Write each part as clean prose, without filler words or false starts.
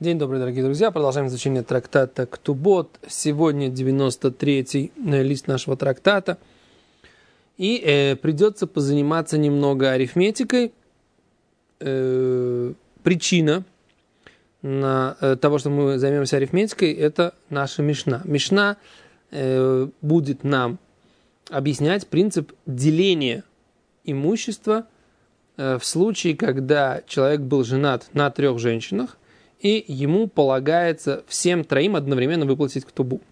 День добрый, дорогие друзья. Продолжаем изучение трактата Ктубот. Сегодня 93-й лист нашего трактата. И придется позаниматься немного арифметикой. Причина того, что мы займемся арифметикой, это наша Мишна. Мишна будет нам объяснять принцип деления имущества в случае, когда человек был женат на 3 женщинах, и ему полагается всем 3 одновременно выплатить ктубу.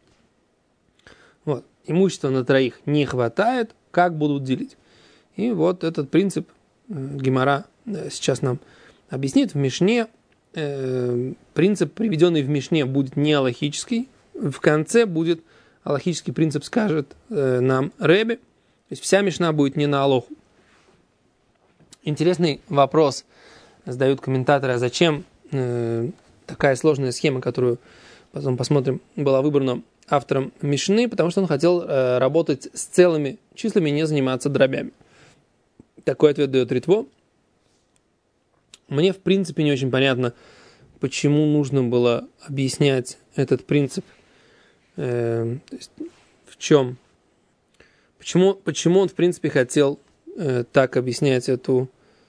Вот. Имущества на 3 не хватает, как будут делить? И вот этот принцип Гемара сейчас нам объяснит в Мишне. Принцип, приведенный в Мишне, будет не алахический. В конце будет алахический принцип, скажет нам Ребе. То есть вся Мишна будет не на алоху. Интересный вопрос задают комментаторы, а зачем такая сложная схема, которую потом посмотрим, была выбрана автором Мишны, потому что он хотел работать с целыми числами и не заниматься дробями. Такой ответ дает Ритво. Мне, в принципе, не очень понятно, почему нужно было объяснять этот принцип. То есть, в чем? Почему он, в принципе, хотел так объяснять эту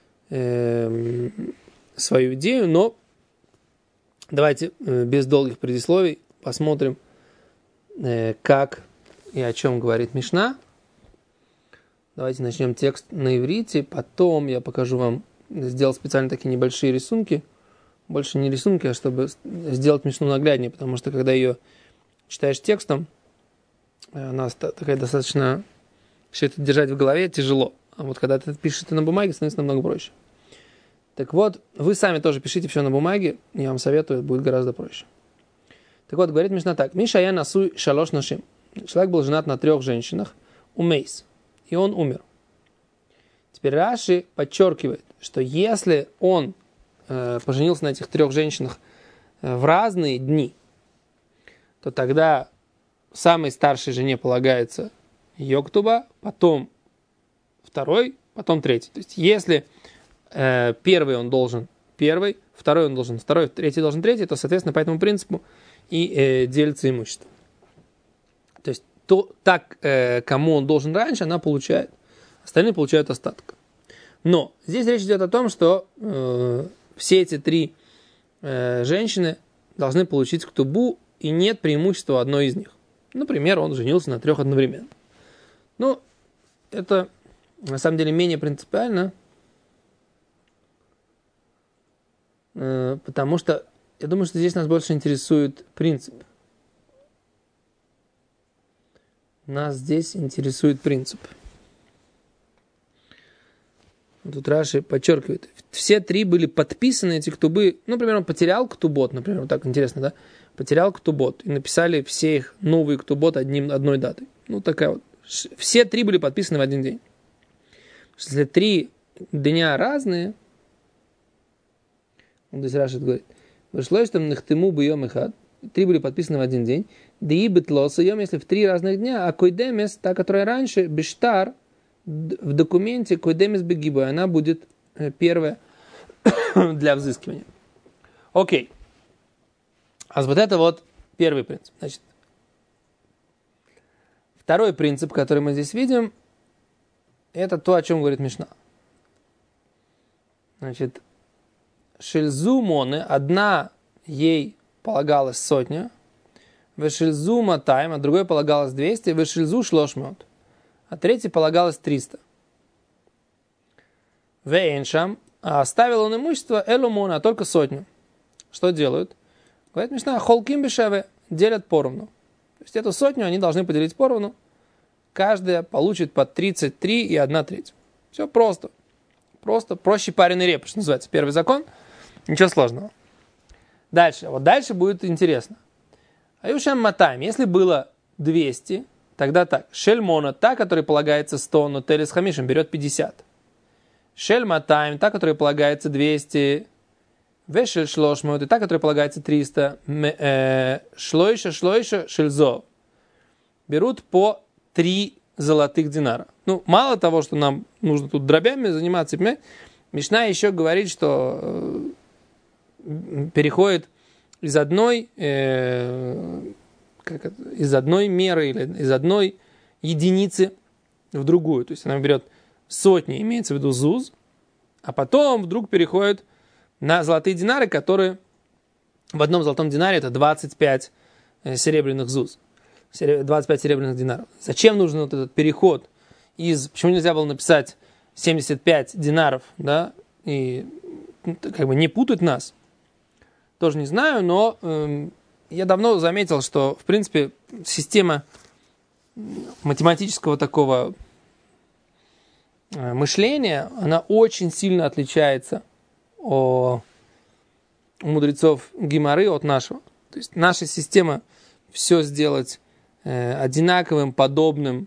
свою идею, но давайте без долгих предисловий посмотрим, как и о чем говорит Мишна. Давайте начнем текст на иврите, потом я покажу вам, сделал специально такие небольшие рисунки, больше не рисунки, а чтобы сделать Мишну нагляднее, потому что когда ее читаешь текстом, она такая достаточно, все это держать в голове тяжело, а вот когда ты пишешь это на бумаге, становится намного проще. Так вот, вы сами тоже пишите все на бумаге, я вам советую, будет гораздо проще. Так вот, говорит Мишна так. Миша я насуй шалош нашим. Человек был женат на 3 женщинах, умейс, и он умер. Теперь Раши подчеркивает, что если он поженился на этих 3 женщинах в разные дни, то тогда самой старшей жене полагается ее ктуба, потом 2, потом 3. То есть, если первый он должен 1, 2 он должен 2, 3 должен 3, то, соответственно, по этому принципу и делится имущество. То есть, кому он должен раньше, она получает. Остальные получают остаток. Но здесь речь идет о том, что все эти 3 женщины должны получить ктубу, и нет преимущества одной из них. Например, он женился на 3 одновременно. Ну, это на самом деле менее принципиально, потому что я думаю, что здесь нас больше интересует принцип. Нас здесь интересует принцип. Тут Раши подчеркивает. Все 3 были подписаны, эти ктубы. Ну, например, он потерял ктубот, например, вот так интересно, да? Потерял ктубот. И написали все их новые ктубот одной датой. Ну, такая вот. Все 3 были подписаны в один день. Если 3 дня разные, он здесь Раши говорит, вышло, что нахтему бы йом эхад, 3 были подписаны в один день, да и бетлоса йом, если в 3 разных дня, а койдемес, та, которая раньше, бештар, в документе койдемес бегибой, она будет первая для взыскивания. Окей. А вот это вот первый принцип. Значит, второй принцип, который мы здесь видим, это то, о чем говорит Мишна. Значит, шельзу моны, одна ей полагалась 100, вешельзу матайм, а другой полагалось 200, вешельзу шлошмот, а третий полагалось 300. Вейншам, а оставил он имущество элумона, только 100. Что делают? Говорит Мишна, холким бешеве, делят поровну. То есть эту 100 они должны поделить поровну. Каждая получит по 33 и 1/3. Все просто. Просто проще пареной репы, что называется. Первый закон. Ничего сложного. Дальше. Вот дальше будет интересно. Аюшам матаем. Если было 200, тогда так. Шельмона, та, которой полагается 100, но телес хамишем берет 50. Шель матаем, та, которой полагается 200. Вешель шлошмот, и та, которой полагается 300. Шлойша, шельзо. Берут по 3 золотых динара. Ну, мало того, что нам нужно тут дробями заниматься, понимаете? Мишна еще говорит, что переходит из одной меры или из одной единицы в другую. То есть она берет сотни, имеется в виду зуз, а потом вдруг переходит на золотые динары, которые в одном золотом динаре это 25 серебряных зуз. 25 серебряных динаров. Зачем нужен вот этот переход почему нельзя было написать 75 динаров, да, и как бы не путать нас? Тоже не знаю, но я давно заметил, что, в принципе, система математического такого мышления, она очень сильно отличается у мудрецов Гемары от нашего. То есть наша система все сделать одинаковым, подобным,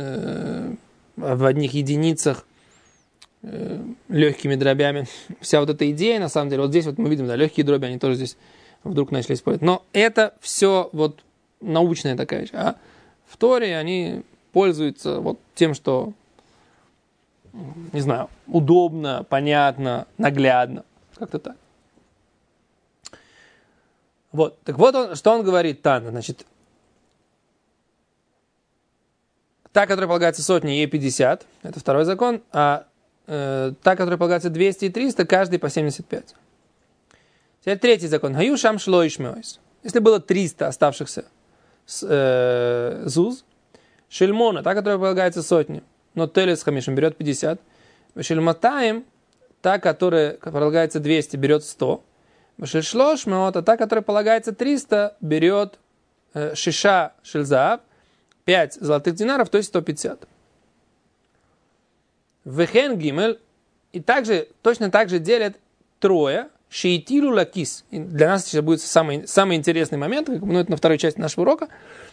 в одних единицах, легкими дробями. Вся вот эта идея, на самом деле, вот здесь вот мы видим, да, легкие дроби, они тоже здесь вдруг начали использовать. Но это все вот научная такая вещь. А в Торе они пользуются вот тем, что, не знаю, удобно, понятно, наглядно. Как-то так. Вот. Так вот, что он говорит, Тана. Значит, та, которая полагается сотни, ей 50. Это второй закон. А та, которая полагается 200 и 300, каждый по 75. Теперь третий закон. Гаю шам шло ишмеойс. Если было 300 оставшихся зуз, шельмона, та, которая полагается сотни, но телес хамишем берет 50. Шельматаем, та, которая полагается 200, берет 100. Шельшлошмеот, та, которая полагается 300, берет шиша шельзааб, 5 золотых динаров, то есть 150. Вехен гимель, и также, точно так же делят трое, шейтилу лакис. И для нас сейчас будет самый интересный момент, ну, это на второй части нашего урока.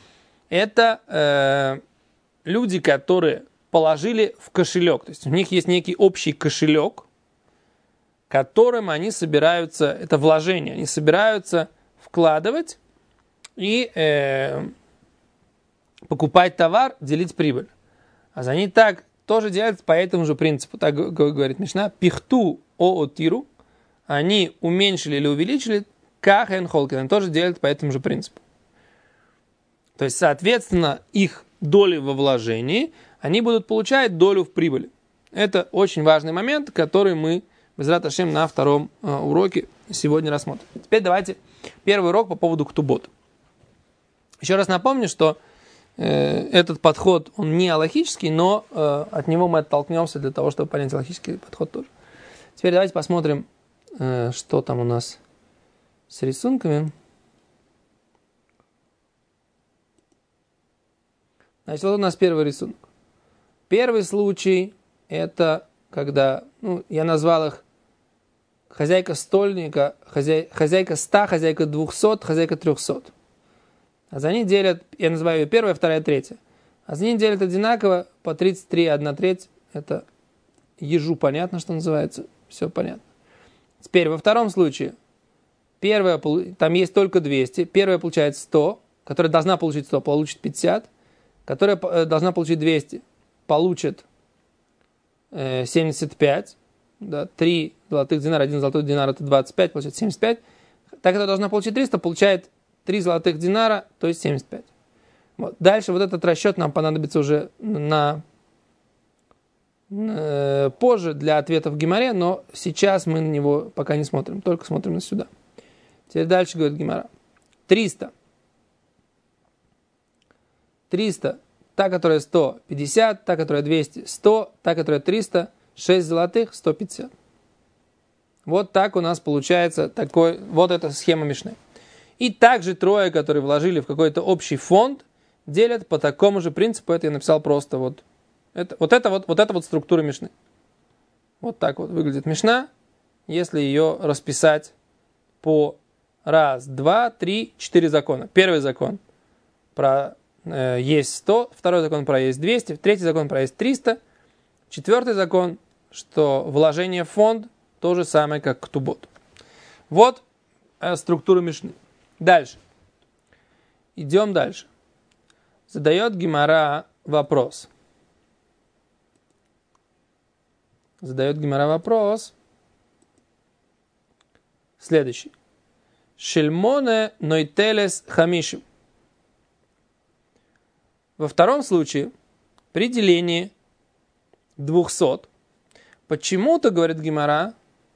Это люди, которые положили в кошелек. То есть у них есть некий общий кошелек, которым они собираются, это вложение, они собираются вкладывать и покупать товар, делить прибыль. А они так тоже делают по этому же принципу. Так говорит Мишна. Пихту оотиру. Они уменьшили или увеличили. Кахен холкин. Они тоже делают по этому же принципу. То есть, соответственно, их доли во вложении, они будут получать долю в прибыли. Это очень важный момент, который мы, безрат Ашем, на втором уроке сегодня рассмотрим. Теперь давайте первый урок по поводу ктубот. Еще раз напомню, что этот подход, он не алахический, но от него мы оттолкнемся для того, чтобы понять алахический подход тоже. Теперь давайте посмотрим, что там у нас с рисунками. Значит, вот у нас первый рисунок. Первый случай – это когда, я назвал их хозяйка стольника, хозяйка 100, хозяйка 200, хозяйка 300. А за них делят, я называю ее первая, вторая, третья. А за них делят одинаково по 33, 1/3. Это ежу понятно, что называется. Все понятно. Теперь во втором случае, первая, там есть только 200. Первая получает 100, которая должна получить 100, получит 50. Которая должна получить 200, получит 75. Да, 3 золотых динара, 1 золотой динар это 25, получает 75. Та, которая должна получить 300, получает 3 золотых динара, то есть 75. Вот. Дальше вот этот расчет нам понадобится уже позже для ответа в Гемаре, но сейчас мы на него пока не смотрим, только смотрим на сюда. Теперь дальше говорит Гемара. 300. Та, которая 100, 50, та, которая 200, 100, та, которая 300, 6 золотых, 150. Вот так у нас получается вот эта схема Мишны. И также трое, которые вложили в какой-то общий фонд, делят по такому же принципу. Это я написал просто вот. Это структура Мишны. Вот так вот выглядит Мишна, если ее расписать по 1, 2, 3, 4 закона. Первый закон про есть 100, второй закон про есть 200, третий закон про есть 300, четвертый закон, что вложение в фонд то же самое, как ктубот. Вот структура Мишны. Дальше. Идем дальше. Задает Гемара вопрос. Следующий. Шельмоне нойтелес хамишим. Во втором случае, при делении 200, почему-то, говорит Гемара,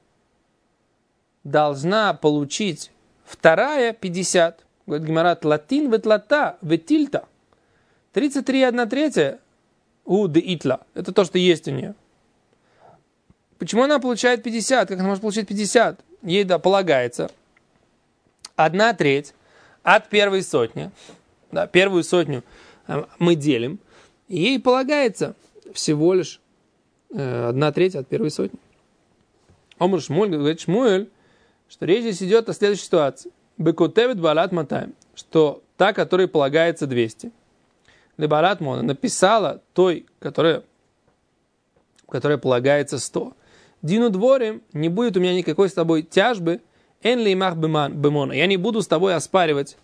должна получить вторая 50. Говорит Гемара, тлатин ветлата ветильта. 33 1/3 у деитла. Это то, что есть у нее. Почему она получает 50? Как она может получить 50? Ей, да, полагается 1/3 от первой сотни. Да, первую сотню мы делим. И ей полагается всего лишь 1/3 от первой сотни. Омар Шмуэль говорит, Шмуэль, что речь здесь идет о следующей ситуации. Бекотевит балат матаем, что та, которой полагается 200. Лебалат Мона написала той, которая полагается 100. Дину дворим, не будет у меня никакой с тобой тяжбы, эн леймах бемона. Я не буду с тобой оспаривать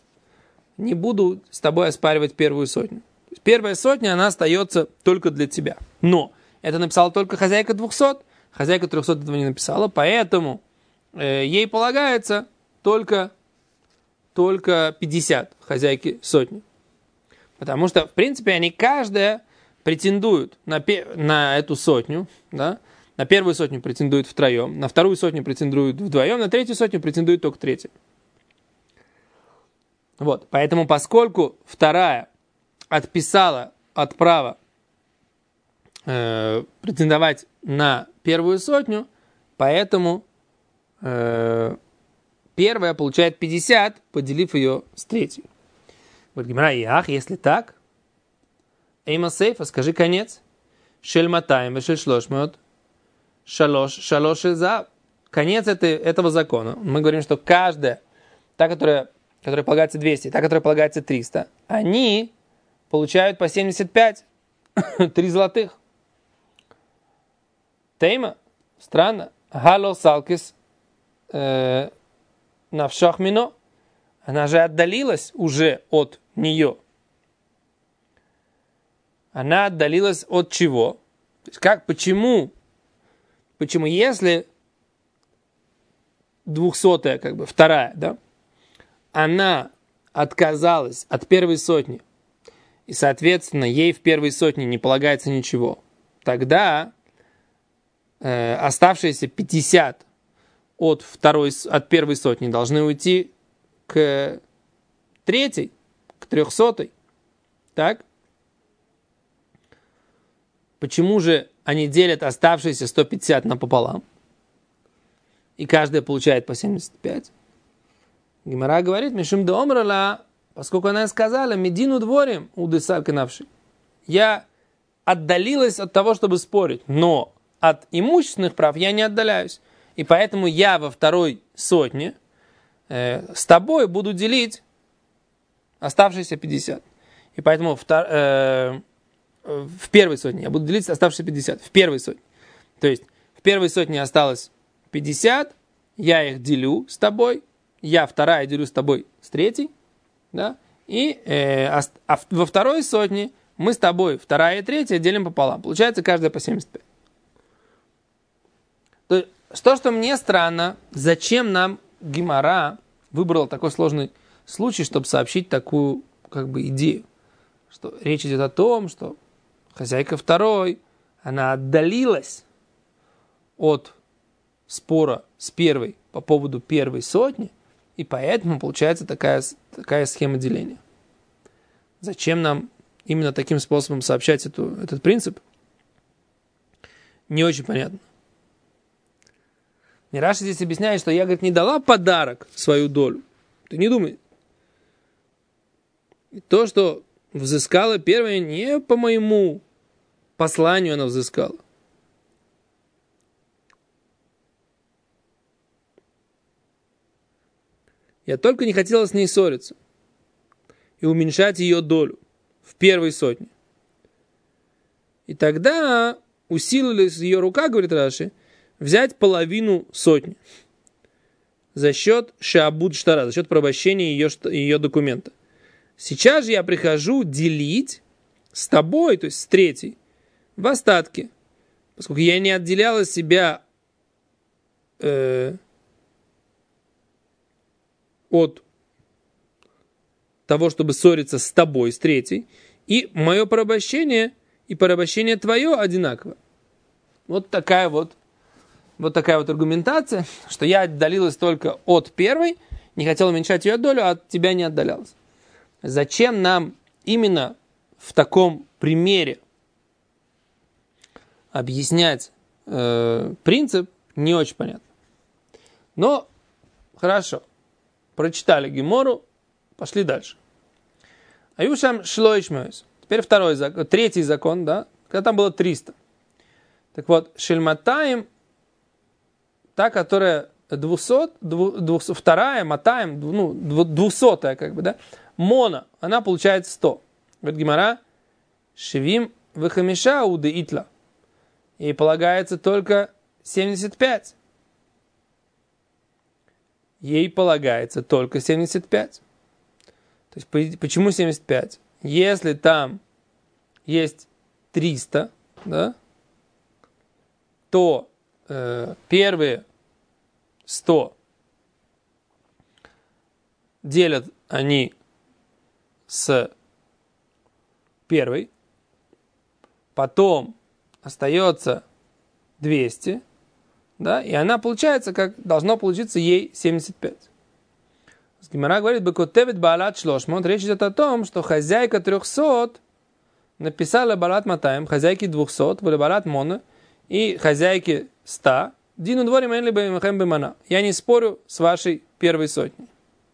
первую сотню. Первая сотня, она остается только для тебя. Но это написала только хозяйка 200, хозяйка 300 этого не написала, поэтому ей полагается только 50 хозяйки сотни. Потому что, в принципе, они каждая претендуют на эту сотню, да? На первую сотню претендуют втроем, на вторую сотню претендуют вдвоем, на третью сотню претендует только третья. Вот, поэтому, поскольку вторая отписала от права претендовать на первую сотню, поэтому первая получает 50, поделив ее с третьей. Говорит Гемара, если так, эйма сейфа, скажи конец. Шель матаем, шель шлошмот, шалош за. Конец этого закона. Мы говорим, что каждая, та, которая полагается 200, та, которая полагается 300, они получают по 75, 3 золотых. Тейма, странно. Хало салкис навшах мино. Она же отдалилась уже от нее. Она отдалилась от чего? То есть почему, если 200-я, вторая, да, она отказалась от первой сотни, и, соответственно, ей в первой сотне не полагается ничего, тогда оставшиеся 50 от первой сотни должны уйти к третьей, к 300-й. Так? Почему же они делят оставшиеся 150 напополам? И каждая получает по 75. Гемара говорит, Мишум де омрала, поскольку она сказала, Медину дворим удесар канавши. Я отдалилась от того, чтобы спорить, но от имущественных прав я не отдаляюсь. И поэтому я во второй сотне с тобой буду делить оставшиеся 50. И поэтому в первой сотне я буду делить оставшиеся 50. В первой сотне. То есть в первой сотне осталось 50, я их делю с тобой, я вторая делю с тобой с третьей, да? И во второй сотне мы с тобой вторая и третья делим пополам. Получается каждая по 75. То, что мне странно, зачем нам Гемара выбрал такой сложный случай, чтобы сообщить такую идею, что речь идет о том, что хозяйка второй, она отдалилась от спора с первой по поводу первой сотни, и поэтому получается такая схема деления. Зачем нам именно таким способом сообщать этот принцип? Не очень понятно. Раши здесь объясняет, что я, не дала подарок свою долю. Ты не думай. И то, что взыскала первая, не по моему посланию она взыскала. Я только не хотела с ней ссориться и уменьшать ее долю в первой сотне. И тогда усилилась ее рука, говорит Раши, взять половину сотни за счет шаабуд штара, за счет порабощения ее документа. Сейчас же я прихожу делить с тобой, то есть с третьей, в остатке, поскольку я не отделяла себя от того, чтобы ссориться с тобой, с третьей, и мое порабощение и порабощение твое одинаково. Вот такая вот аргументация, что я отдалилась только от первой, не хотел уменьшать ее долю, а от тебя не отдалялась. Зачем нам именно в таком примере объяснять принцип, не очень понятно. Но хорошо, прочитали Гемору, пошли дальше. Аюшам шлоишмёйс. Теперь третий закон, да, когда там было 300. Так вот, шельматаем, та, которая 200, вторая, матаем, 200-я, как бы, да, мона, она получает 100. Говорит Гемара, шевим вехамиша уды итла. Ей полагается только 75. Ей полагается только 75. То есть, почему 75? Если там есть 300, да, то первые 100 делят они с первой, потом остается 200, да, и она получается, как должно получиться ей 75. Гемара говорит, бекотевит баалат шлошмот, речь идет о том, что хозяйка 300 написала балат матаем, хозяйки 200, были балат мона, и хозяйки 100, дину дворим эн либо имхэм бемана. Я не спорю с вашей первой сотней.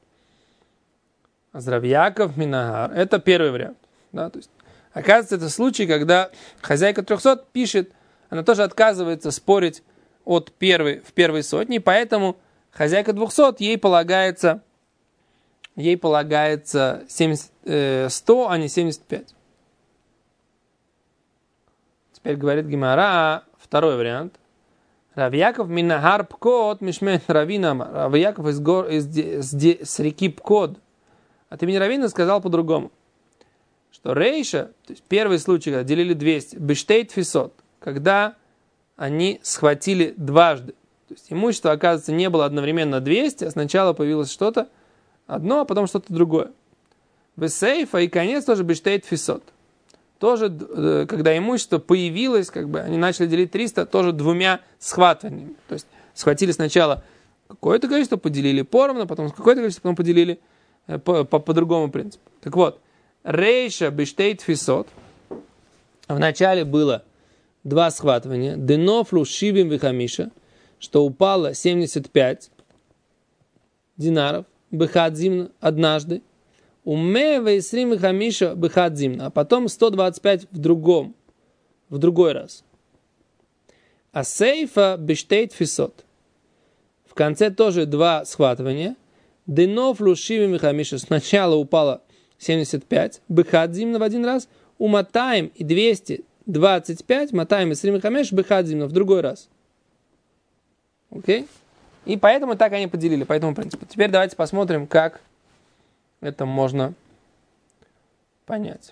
Азравьяков минагар. Это первый вариант. Да, то есть, оказывается, это случай, когда хозяйка 300 пишет, она тоже отказывается спорить в первой сотне, поэтому хозяйка 200, ей полагается 100, а не 75. Теперь говорит Гемара, второй вариант. Равьяков минагар пкод мишмен равинам. Равьяков с реки Пкод от имени Равина сказал по-другому, что рейша, то есть первый случай, когда делили 200, бештейт фисот, когда они схватили дважды. То есть имущество, оказывается, не было одновременно 200, а сначала появилось что-то одно, а потом что-то другое. Весейфа и конец тоже бештейт фисот. Тоже, когда имущество появилось, как бы они начали делить 300, тоже двумя схватываниями. То есть схватили сначала какое-то количество, поделили поровну, потом какое-то количество, потом поделили по другому принципу. Так вот, рейша бештейт фисот. Вначале было 2 схватывания. Денофлу шибим вихамиша, что упало 75 динаров. Бехадзимна однажды. Умева исрим вихамиша бехадзимна. А потом 125 в другой раз. А сейфа бештейт фисот. В конце тоже 2 схватывания. Денофлу шибим вихамиша. Сначала упало 75. Бехадзимна в один раз. Уматаем и 225. Матаем исрим вихамиш бехадзимна в другой раз. Окей? И поэтому так они поделили, по этому принципу. Теперь давайте посмотрим, как это можно понять.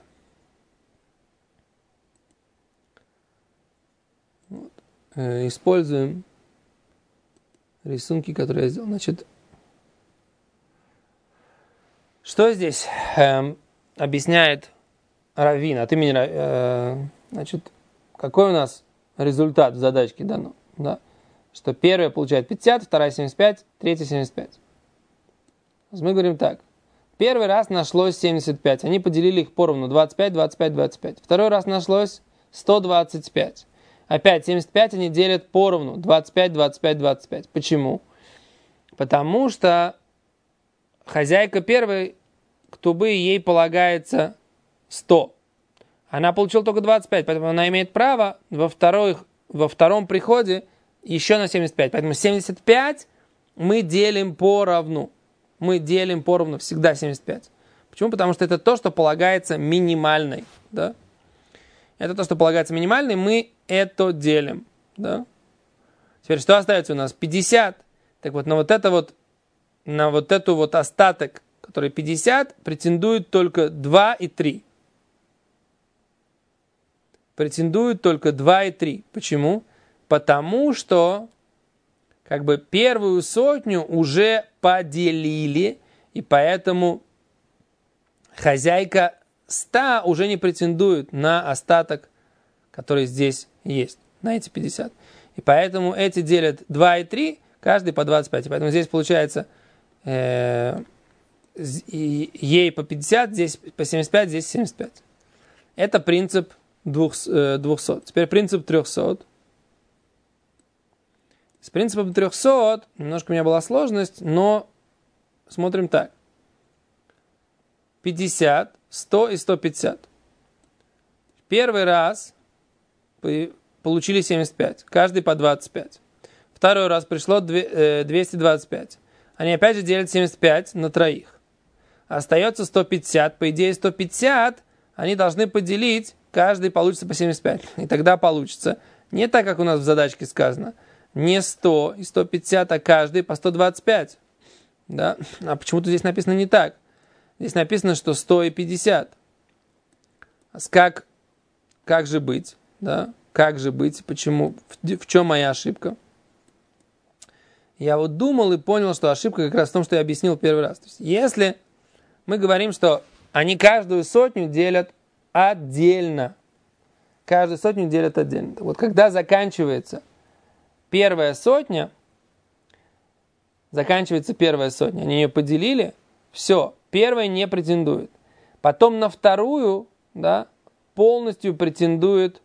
Вот. Используем рисунки, которые я сделал. Значит, что здесь объясняет Равин от имени значит, какой у нас результат в задачке дано? Да? Что первая получает 50, вторая 75, третья 75. Мы говорим так. Первый раз нашлось 75. Они поделили их поровну. 25, 25, 25. Второй раз нашлось 125. Опять 75 они делят поровну. 25, 25, 25. Почему? Потому что хозяйка первой, ктубы, ей полагается 100. Она получила только 25, поэтому она имеет право во втором приходе еще на 75. Поэтому 75 мы делим поровну. Мы делим поровну всегда 75. Почему? Потому что это то, что полагается минимальной. Да? Это то, что полагается минимальной, мы это делим. Да? Теперь что остается у нас? 50. Так вот, на эту остаток, который 50, претендуют только 2 и 3. Претендуют только 2 и 3. Почему? Потому что как бы первую сотню уже поделили, и поэтому хозяйка 100 уже не претендует на остаток, который здесь есть, на эти 50. И поэтому эти делят 2 и 3, каждый по 25. И поэтому здесь получается ей по 50, здесь по 75, здесь 75. Это принцип 200. Теперь принцип 300. С принципом 300 немножко у меня была сложность, но смотрим так. 50, 100 и 150. Первый раз получили 75, каждый по 25. Второй раз пришло 225. Они опять же делят 75 на троих. Остается 150. По идее 150 они должны поделить, каждый получится по 75. И тогда получится не так, как у нас в задачке сказано. Не 100 и 150, а каждый по 125. Да? А почему-то здесь написано не так. Здесь написано, что 100 и 50. Как же быть? Да? Как же быть? Почему? В чем моя ошибка? Я вот думал и понял, что ошибка как раз в том, что я объяснил первый раз. То есть, если мы говорим, что они каждую сотню делят отдельно. Каждую сотню делят отдельно. Вот когда заканчивается первая сотня, они ее поделили, все, первая не претендует. Потом на вторую, да, полностью претендует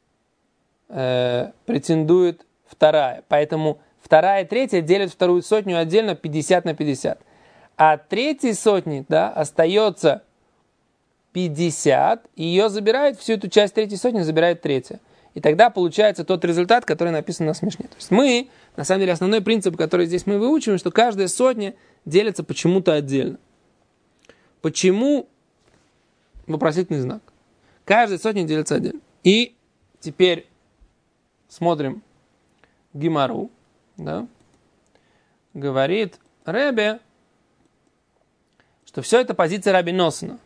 вторая. Поэтому вторая и третья делят вторую сотню отдельно 50 на 50. А третьей сотни, да, остается 50, и ее забирает, всю эту часть третьей сотни забирает третья. И тогда получается тот результат, который написан на смешне. То есть мы, на самом деле, основной принцип, который здесь мы выучиваем, что каждая сотня делится почему-то отдельно. Почему? Вопросительный знак. Каждая сотня делится отдельно. И теперь смотрим Гемару, да, говорит Ребе, что все это позиция Раби Носона.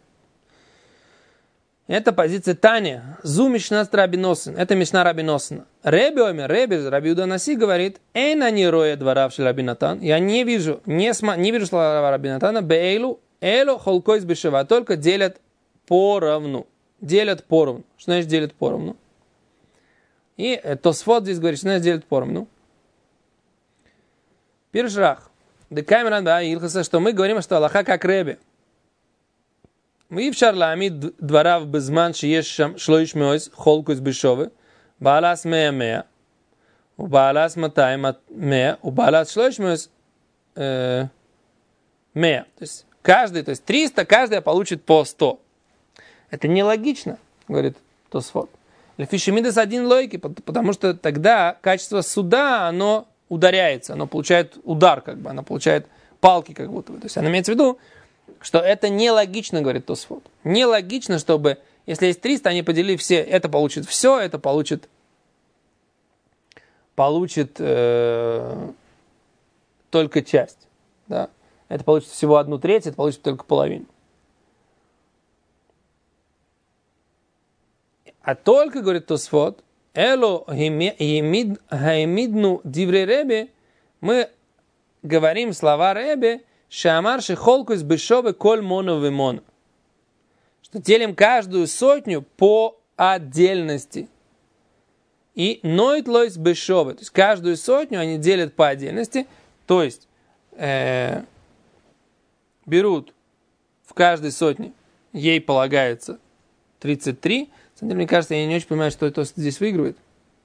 Это позиция Таня. Зу Мишна Раби Носон. Это Мишна Раби Носона. Раби Иуда Наси говорит, «Эйна не роя дворавший Раби Натан». Я не вижу слова Раби Натана. «Бейлу, элу холкойс бешева». Только делят поровну. Делят поровну. Что значит делят поровну? И Тосфот здесь говорит, что значит делят поровну. Пиршрах. Декамеран ба Илхаса, что мы говорим, что Аллаха как Ребе. Мы в Шарлами дворав безман шиешам шлоиш меойс холкус бешовы, балас мея, у балас матай мея, у балас шлоиш меойс мея. То есть каждый, то есть 300, каждый получит по 100. Это нелогично, говорит Тосфот. Лефишемидес один логики, потому что тогда качество суда, оно ударяется, оно получает удар, как бы, оно получает палки, как будто бы. То есть она имеется в виду, что это нелогично, говорит Тосфот. Нелогично, чтобы, если есть 300, они поделили все, это получит все, это получит только часть. Да? Это получит всего 1/3, это получит только половину. А только, говорит Тосфот, Эло хаимидну дивре Ребе, мы говорим слова Ребе, Шамар шехолкус бешове коль моно вемон. Что делим каждую сотню по отдельности. И ноит лойс бешове. То есть каждую сотню они делят по отдельности. То есть берут в каждой сотне, ей полагается 33. Мне кажется, я не очень понимаю, что Тост здесь выигрывает.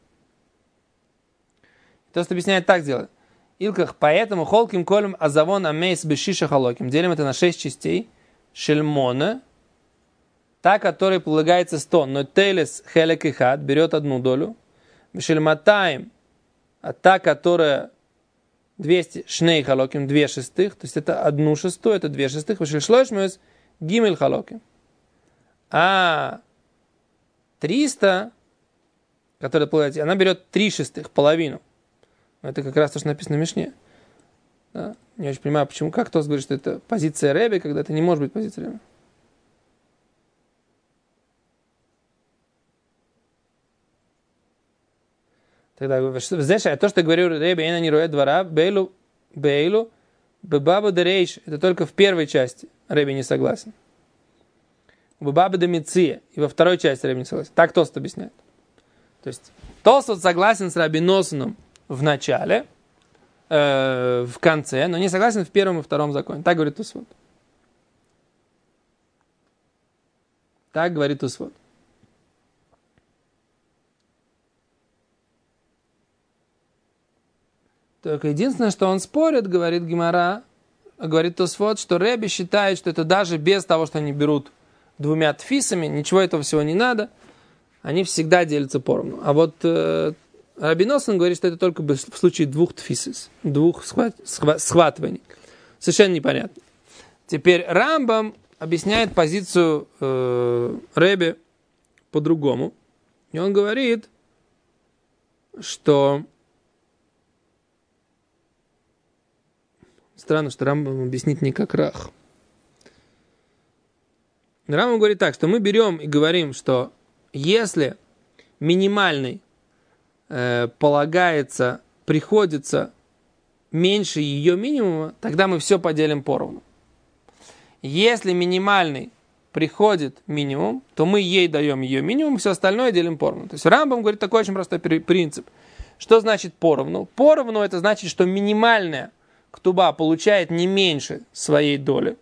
Тост объясняет так делать. Илках, поэтому холким колем азавон амейс бешиша халоким. Делим это на 6 частей. Шельмона, та, которой полагается 100, но телес хелек и хат берет 1 долю. Бешельматаем, а та, которая 200 шней халоким, 2 шестых, то есть это 1/6, это 2 шестых. Бешельшлош мёс гимель халоким. А 300, которая полагается, она берет 3 шестых, половину. Это как раз то, что написано в Мишне. Да? Не очень понимаю, почему, как кто говорит, что это позиция Ребе, когда это не может быть позиция Ребе. Тогда, знаешь, то, что я говорю Ребе, я не роя двора, бейлу, Бабаба де рейш, это только в первой части Ребе не согласен. Бабаба де миция, и во второй части Ребе не согласен. Так Тосфот объясняет. То есть Тосфот согласен с Раби Носоном в начале, в конце, но не согласен в первом и втором законе. Так говорит Тосфот. Так говорит Тосфот. Только единственное, что он спорит, говорит Гемара, говорит Тосфот, что Ребе считает, что это даже без того, что они берут двумя тфисами, ничего этого всего не надо, они всегда делятся поровну. А вот Раби Носон говорит, что это только в случае двух тфисис, двух схватываний. Совершенно непонятно. Теперь Рамбам объясняет позицию Ребе по-другому. И он говорит, что странно, что Рамбам объяснит не как Рах. Рамбам говорит так, что мы берем и говорим, что если минимальный приходится меньше ее минимума, тогда мы все поделим поровну. Если минимальный приходит минимум, то мы ей даем ее минимум, все остальное делим поровну. То есть Рамбам говорит такой очень простой принцип. Что значит поровну? Поровну это значит, что минимальная ктуба получает не меньше своей доли.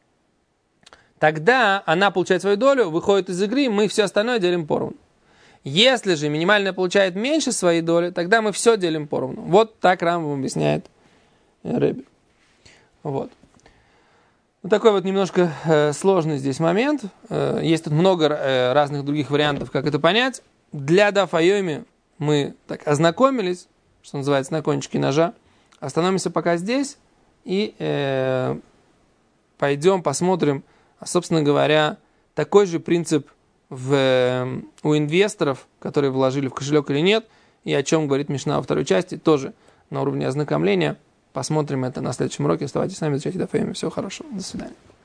Тогда она получает свою долю, выходит из игры, мы все остальное делим поровну. Если же минимальная получает меньше своей доли, тогда мы все делим поровну. Вот так Рамбам объясняет Ребе. Вот. Вот такой вот немножко сложный здесь момент. Есть тут много разных других вариантов, как это понять. Для Даф Йоми мы так ознакомились, что называется, на кончике ножа. Остановимся пока здесь и пойдем посмотрим, собственно говоря, такой же принцип у инвесторов, которые вложили в кошелек или нет, и о чем говорит Мишна во второй части, тоже на уровне ознакомления. Посмотрим это на следующем уроке. Оставайтесь с нами, изучайте Даф Йоми. Всего хорошего. До свидания.